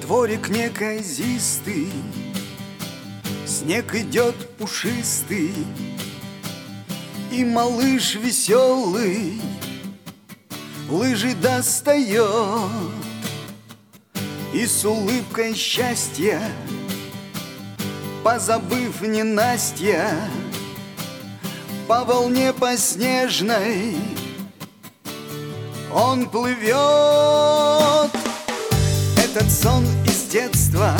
Дворик неказистый, снег идет пушистый, и малыш веселый лыжи достает, и с улыбкой счастья, позабыв ненастья, по волне по снежной он плывет. Этот сон из детства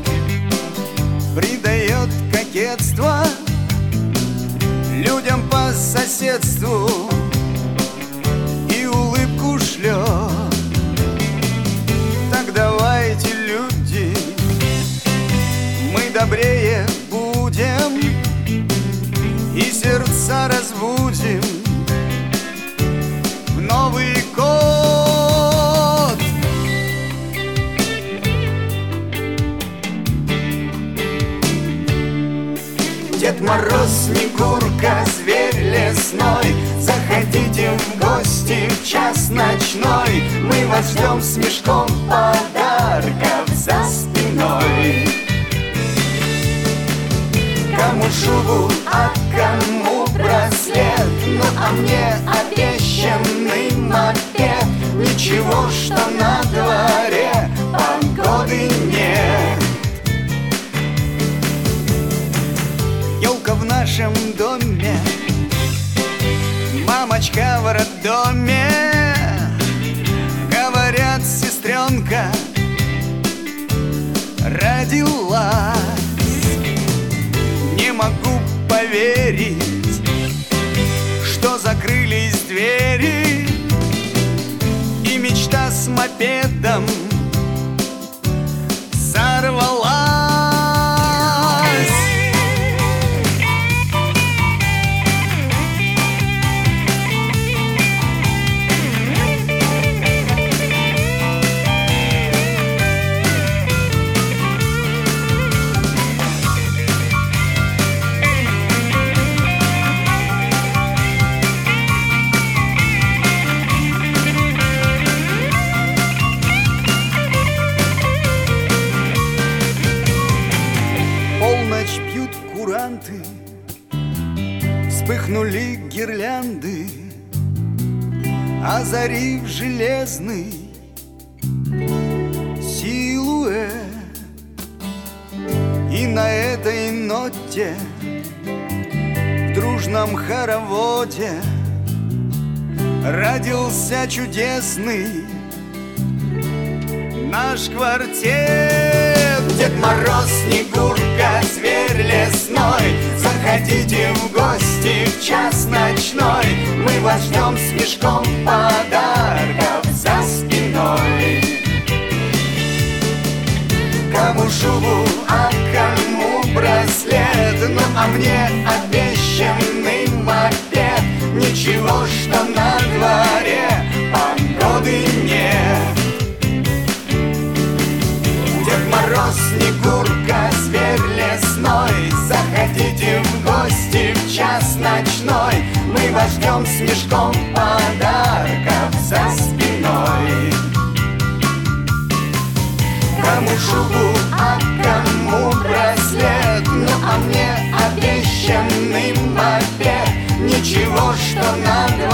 придает кокетство людям по соседству и улыбку шлет. Так давайте, люди, мы добрее будем и сердца разбудим в Новый год. Дед Мороз, Снегурка, зверь лесной, заходите в гости в час ночной. Мы вас ждем с мешком подарков за спиной. Кому шубу, а кому браслет, ну а мне обещанный мопед. Ничего, что на дворе погоды нет. Ёлка в нашем доме, мамочка в роддоме. Говорят, сестренка родилась. Не могу поверить, что закрылись двери, и мечта с мопедом сорвалась. Пьют куранты, вспыхнули гирлянды, озарив железный силуэт. И на этой ноте в дружном хороводе родился чудесный наш квартет. Дед Мороз, Снегурка, зверь лесной, заходите в гости в час ночной. Мы вас ждем с мешком подарков за спиной. Кому шубу, а кому браслет, ну а мне обещанный мопед. Ничего, что на дворе погоды нет. Дед Мороз, Снегурка, зверь лесной, заходите в гости в час ночной. Мы вас ждем с мешком подарков за спиной. Кому шубу, а кому браслет, ну а мне обещанный мопед. Ничего, что на